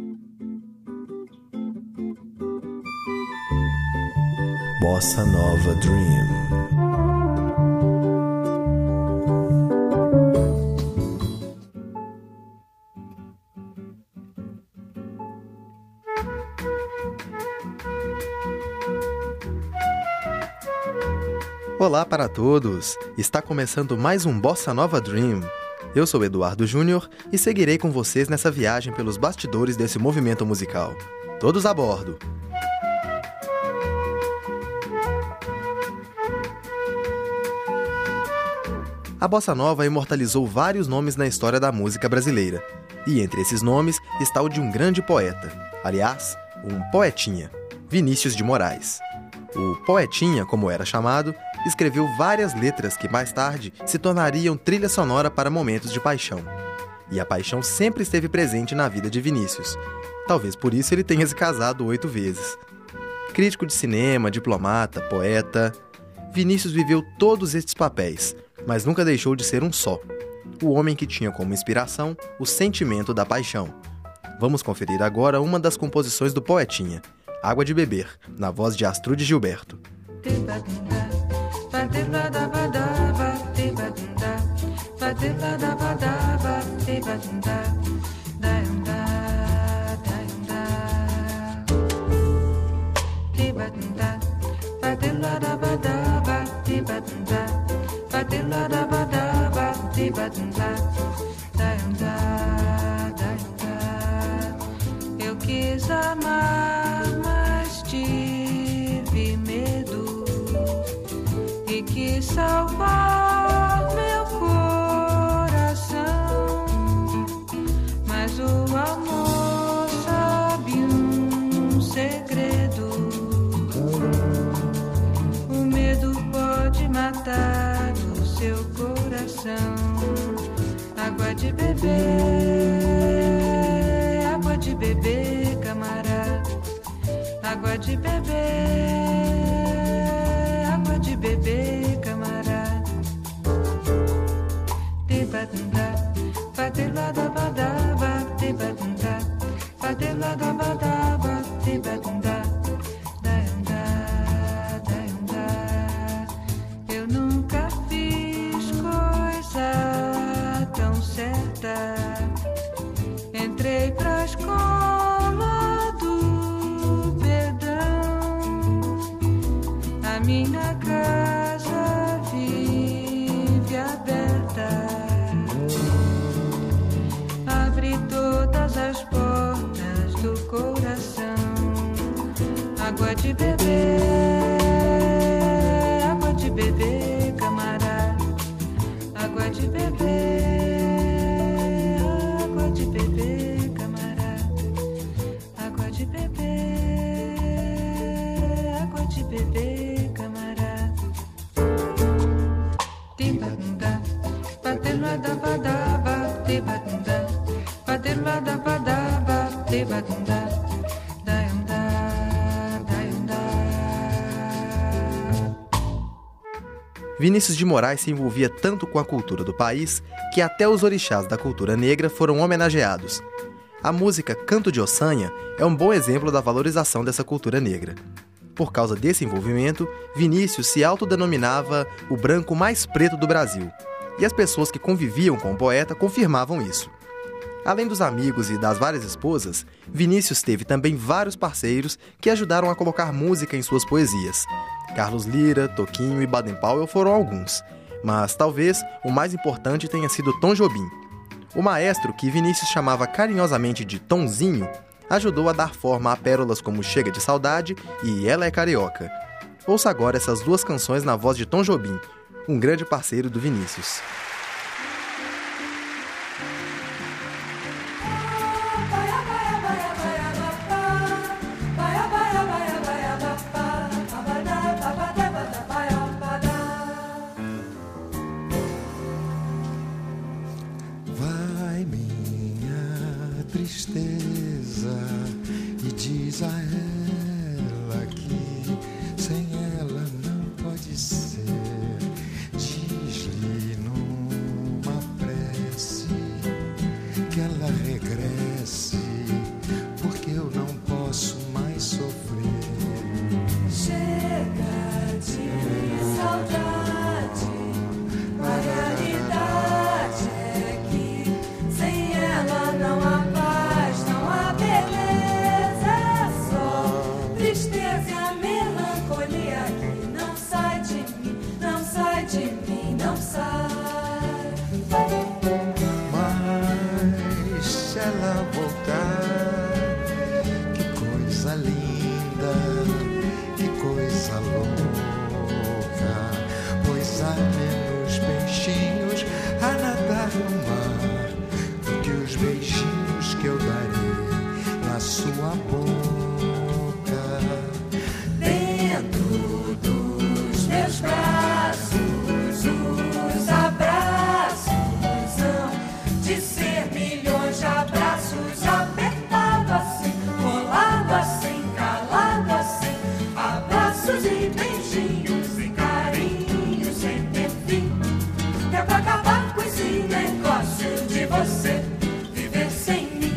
Bossa Nova Dream. Olá para todos! Está começando mais um Bossa Nova Dream. Eu sou Eduardo Júnior e seguirei com vocês nessa viagem pelos bastidores desse movimento musical. Todos a bordo! A Bossa Nova imortalizou vários nomes na história da música brasileira. E entre esses nomes está o de um grande poeta. Aliás, um poetinha, Vinícius de Moraes. O poetinha, como era chamado, escreveu várias letras que mais tarde se tornariam trilha sonora para momentos de paixão. E a paixão sempre esteve presente na vida de Vinícius. Talvez por isso ele tenha se casado 8 vezes. Crítico de cinema, diplomata, poeta, Vinícius viveu todos estes papéis, mas nunca deixou de ser um só. O homem que tinha como inspiração o sentimento da paixão. Vamos conferir agora uma das composições do poetinha, Água de Beber, na voz de Astrude Gilberto. Eu quis amar, mas tive medo e quis salvar meu coração, mas o amor sabe um segredo. O medo pode matar o seu coração. Água de beber, água de beber, camarada. Água de beber, água de beber, camarada. Debatunda, badelada, debatunda, badelada, debatunda. Eu nunca fiz coisa tão certa. Entrei pra escola do perdão. A minha casa vive aberta. Abre todas as portas do coração. Água de beber, água de beber, camarada. Água de beber, água de beber, camarada. Água de beber, água de beber, camarada. Timbanda, badelada, badaba, tibanda, badelada, badaba, tibanda. Vinícius de Moraes se envolvia tanto com a cultura do país que até os orixás da cultura negra foram homenageados. A música Canto de Ossanha é um bom exemplo da valorização dessa cultura negra. Por causa desse envolvimento, Vinícius se autodenominava o branco mais preto do Brasil, e as pessoas que conviviam com o poeta confirmavam isso. Além dos amigos e das várias esposas, Vinícius teve também vários parceiros que ajudaram a colocar música em suas poesias. Carlos Lira, Toquinho e Baden Powell foram alguns, mas talvez o mais importante tenha sido Tom Jobim. O maestro, que Vinícius chamava carinhosamente de Tonzinho, ajudou a dar forma a pérolas como Chega de Saudade e Ela é Carioca. Ouça agora essas duas canções na voz de Tom Jobim, um grande parceiro do Vinícius. Tristeza e diz a ela que sem ela não pode ser. Diz-lhe numa prece que ela regresse na sua boca. Dentro dos meus braços, os abraços hão de ser milhões de abraços, apertado assim, colado assim, calado assim, abraços e beijinhos e carinhos sem ter fim. É pra acabar com esse negócio de você viver sem mim.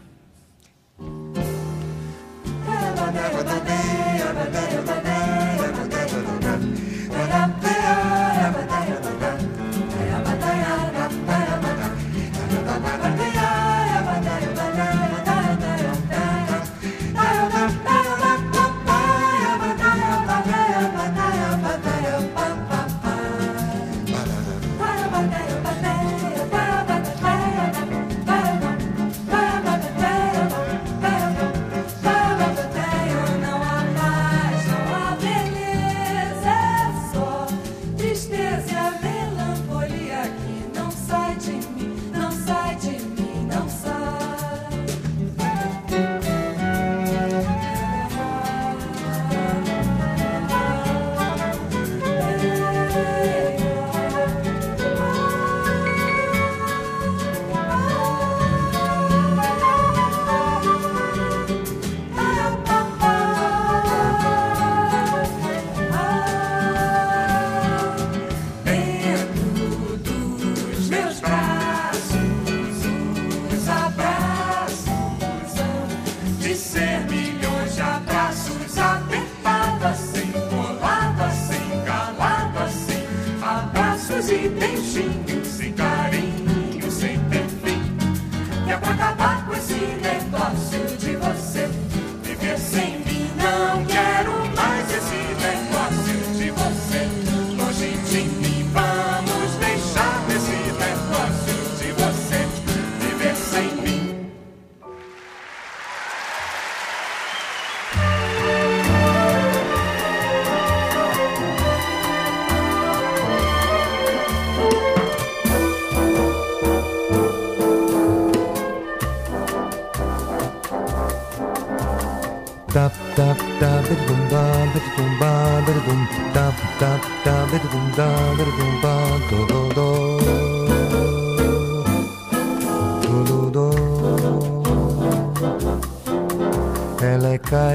E beijinhos e carinhos sem ter fim. E é pra acabar com esse negócio de você viver sem mim. Não quero mais esse negócio de você longe de mim. Vamos deixar esse negócio de você viver sem mim. Tap tap tap bidum ba bidum ba bidum tap tap tap bidum da bidum ba do do do. Ela é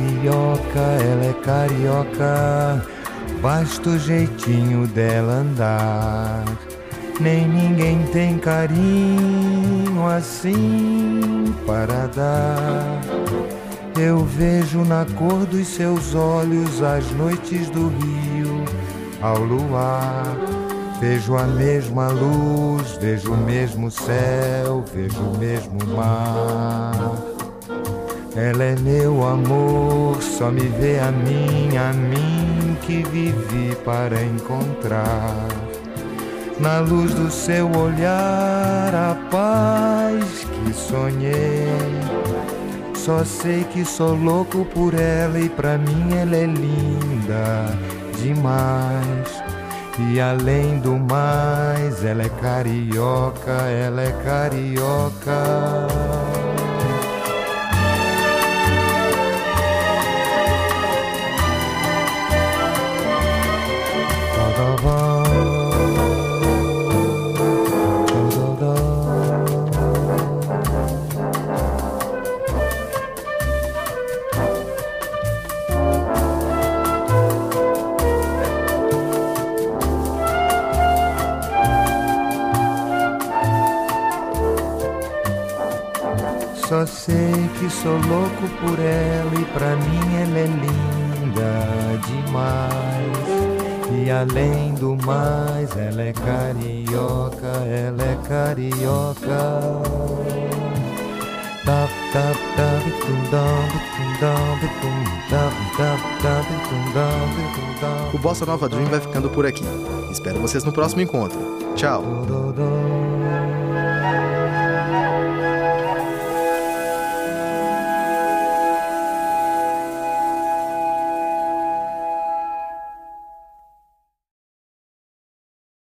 carioca, basta o jeitinho dela andar. Nem ninguém tem carinho assim para dar. Eu vejo na cor dos seus olhos as noites do rio ao luar. Vejo a mesma luz, vejo o mesmo céu, vejo o mesmo mar. Ela é meu amor, só me vê a mim que vivi para encontrar. Na luz do seu olhar, a paz que sonhei. Só sei que sou louco por ela e pra mim ela é linda demais. E além do mais, ela é carioca, ela é carioca. Só sei que sou louco por ela e pra mim ela é linda demais. E além do mais, ela é carioca, ela é carioca. Tap tap tap tum dam tum tap tap tap tum dam. O Bossa Nova Dream vai ficando por aqui. Espero vocês no próximo encontro. Tchau!